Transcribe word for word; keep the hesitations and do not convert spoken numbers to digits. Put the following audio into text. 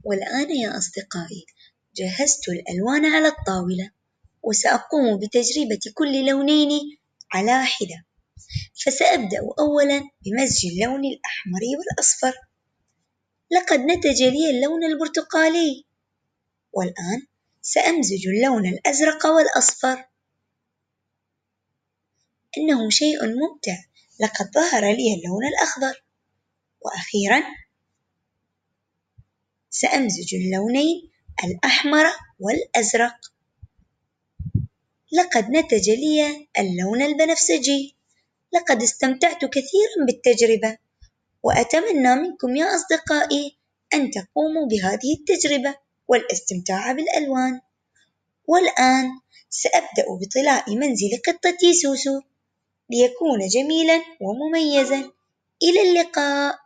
والآن يا أصدقائي جهزت الألوان على الطاولة، وسأقوم بتجربة كل لونين على حدة. فسأبدأ أولا بمزج اللون الأحمر والأصفر. لقد نتج لي اللون البرتقالي، والآن سأمزج اللون الأزرق والأصفر. إنه شيء ممتع، لقد ظهر لي اللون الأخضر. وأخيرا سأمزج اللونين الأحمر والأزرق. لقد نتج لي اللون البنفسجي. لقد استمتعت كثيرا بالتجربة، وأتمنى منكم يا أصدقائي أن تقوموا بهذه التجربة والاستمتاع بالألوان. والآن سأبدأ بطلاء منزل قطتي سوسو ليكون جميلا ومميزا. إلى اللقاء.